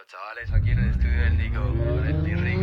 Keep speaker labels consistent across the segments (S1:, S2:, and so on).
S1: chavales, aquí en el estudio del Nico, con el Tirrico,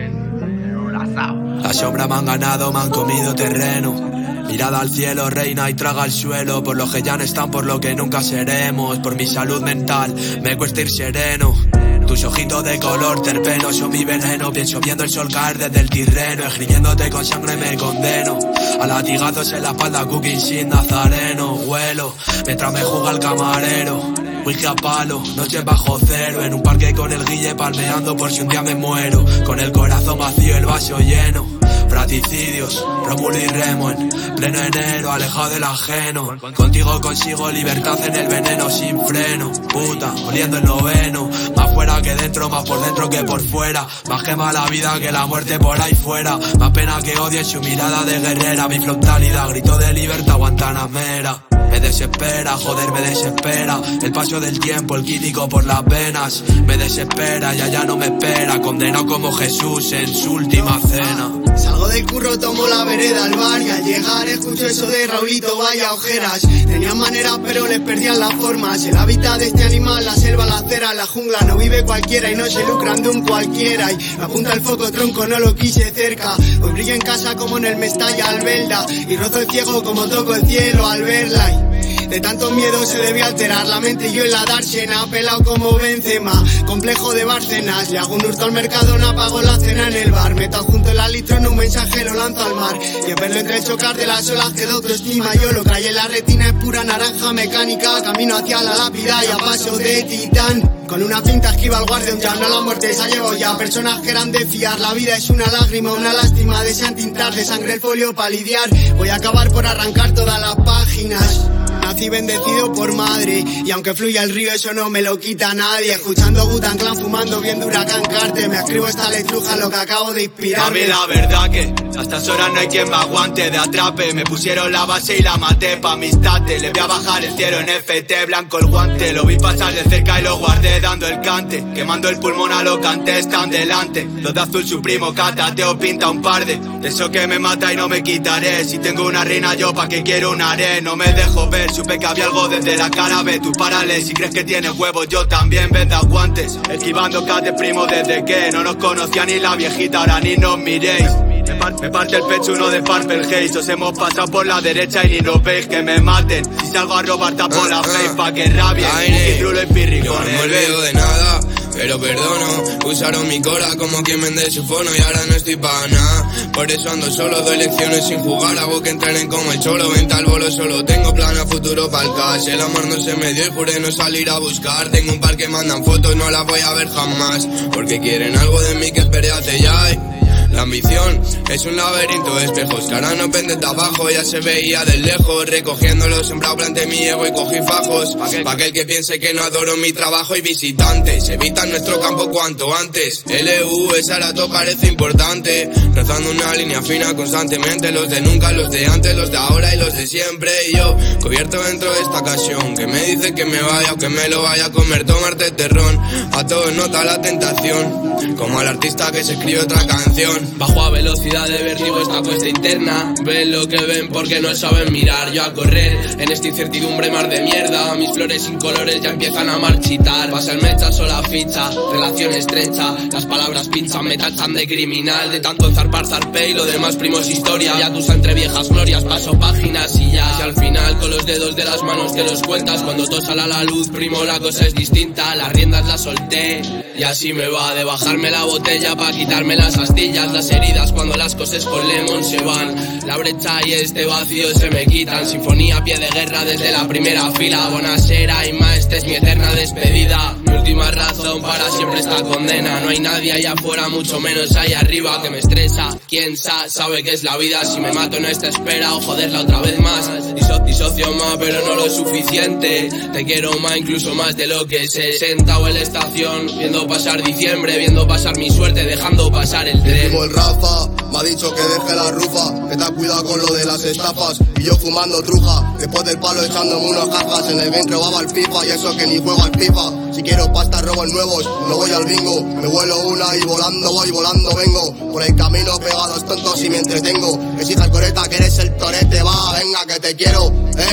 S2: La sombra me han ganado, me han comido terreno. Mirada al cielo, reina y traga al suelo. Por los que ya no están, por lo que nunca seremos. Por mi salud mental, me cuesta ir sereno. Tus ojitos de color terpeno son mi veneno. Pienso viendo el sol caer desde el tirreno. Escribiéndote con sangre me condeno. A latigazos en la espalda, cooking sin nazareno. Huelo, mientras me juega el camarero. Whisky a palo, noche bajo cero. En un parque con el guille palmeando por si un día me muero. Con el corazón vacío, el vaso lleno. Fratricidios, Rómulo y Remo en pleno enero, alejado del ajeno. Contigo consigo libertad en el veneno sin freno. Puta, oliendo el noveno. Más fuera que dentro, más por dentro que por fuera. Más quema la vida que la muerte por ahí fuera. Más pena que odio en su mirada de guerrera. Mi frontalidad, grito de libertad guantanamera. Me desespera, joder, me desespera. El paso del tiempo, el químico por las venas. Me desespera, ya no me espera. Condenado como Jesús en su última cena.
S3: Salgo del curro, tomo la vereda al bar y al llegar escucho eso de Raulito, vaya ojeras. Tenían maneras pero les perdían las formas. El hábitat de este animal, la selva, la acera, la jungla. No vive cualquiera y no se lucran de un cualquiera. Y me apunta el foco tronco, no lo quise cerca. Hoy brillo en casa como en el Mestalla Albelda. Y rozo el ciego como toco el cielo al verla. De tanto miedo se debía alterar la mente y yo en la dársena, pelado como Benzema, complejo de Bárcenas. Le hago un hurto al mercado, no apago la cena en el bar. Meto junto el litro en un mensaje, lo lanzo al mar. Y en verlo entre el chocar de las olas quedó autoestima. Yo lo que hay en la retina es pura naranja mecánica. Camino hacia la lápida y a paso de titán. Con una pinta esquiva al guardia, un jam, no la muerte se llevo ya. Personas que eran de fiar, la vida es una lágrima, una lástima. Desean tintar de sangre el folio para lidiar. Voy a acabar por arrancar todas las páginas. Nací bendecido por madre y aunque fluya el río eso no me lo quita nadie. Escuchando Wu-Tang Clan, fumando viendo Huracán Carter. Me escribo esta letruja lo que acabo de inspirar.
S4: A mí la verdad que a estas horas no hay quien me aguante. De atrape me pusieron la base y la maté pa' mis tates. Le voy a bajar el cielo en FT, blanco el guante. Lo vi pasar de cerca y lo guardé dando el cante. Quemando el pulmón a lo canté, están delante. Los de azul su primo catateo pinta un par de eso que me mata y no me quitaré. Si tengo una reina yo pa' que quiero un haré. No me dejo ver, supe que había algo desde la cara B. Tú párale, si crees que tienes huevos yo también venda guantes. Esquivando cate primo desde que no nos conocía ni la viejita, ahora ni nos miréis. Me parte el pecho uno de Purple Haze. Os hemos pasado por la derecha y ni nos veis que me maten. Si salgo a robar tapo la face pa' que rabien. Y trulo y pirri
S2: yo
S4: con
S2: no me
S4: el
S2: olvido de nada, pero perdono. Usaron mi cola como quien vende su fono y ahora no estoy pa' nada. Por eso ando solo, doy lecciones sin jugar. Hago que entrenen como el cholo, venta al bolo solo. Tengo plan a futuro pa'l cash. El amor no se me dio y juré no salir a buscar. Tengo un par que mandan fotos, no las voy a ver jamás. Porque quieren algo de mí que esperé hace ya. La ambición es un laberinto de espejos que ahora no pende de abajo, ya se veía de lejos. Recogiéndolo sembrado planté mi ego y cogí fajos. Pa' aquel que piense que no adoro mi trabajo y visitantes. Evita nuestro campo cuanto antes. LU, esa rato parece importante. Trazando una línea fina constantemente. Los de nunca, los de antes, los de ahora y los de siempre. Y yo, cubierto dentro de esta canción que me dice que me vaya o que me lo vaya a comer, tomarte terrón. A todos nota la tentación, como al artista que se escribe otra canción.
S5: Bajo a velocidad de vértigo esta cuesta interna. Ven lo que ven porque no saben mirar. Yo a correr en esta incertidumbre mar de mierda. Mis flores sin colores ya empiezan a marchitar. Pasa el mecha, sola ficha, relación estrecha. Las palabras pinchan, me tachan de criminal. De tanto zarpé y lo demás primo es historia. Ya tus entre viejas glorias, paso páginas y ya. Y al final con los dedos de las manos que los cuentas. Cuando todo sale a la luz primo la cosa es distinta. Las riendas las solté y así me va. De bajarme la botella pa' quitarme las astillas. Las heridas cuando las cosas con lemon se van. La brecha y este vacío se me quitan. Sinfonía a pie de guerra desde la primera fila. Buenasera y más, esta es mi eterna despedida. Mi última razón para siempre esta condena. No hay nadie allá afuera, mucho menos ahí arriba, que me estresa. Quién sabe qué es la vida. Si me mato en esta espera o joderla otra vez más. Disocio más pero no lo suficiente. Te quiero más, incluso más de lo que sé. Sentado en la estación, viendo pasar diciembre, viendo pasar mi suerte, dejando pasar el tren.
S6: El Rafa me ha dicho que deje la rufa, que te ha cuidado con lo de las estafas. Y yo fumando truja, después del palo echándome unos cajas. En el ventre robaba el FIFA y eso que ni juego al FIFA. Si quiero pasta robo en nuevos, no voy al bingo. Me vuelo una y volando voy, volando vengo. Por el camino pegados tontos y me entretengo. Exija el coreta que eres el torete, va, venga que te quiero. Como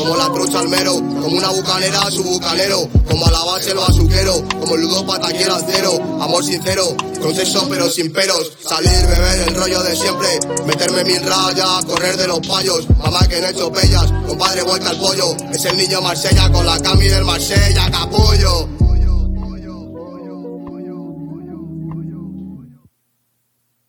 S6: como la trucha al mero, como una bucanera su bucanero, como a la base el bazuquero, como el ludópata quiere al cero, amor sincero, con sexo pero sin peros, salir, beber el rollo de siempre, meterme mil rayas, correr de los payos, mamá que no he hecho pellas, compadre vuelta al pollo, es el niño Marsella con la cami del Marsella, capullo.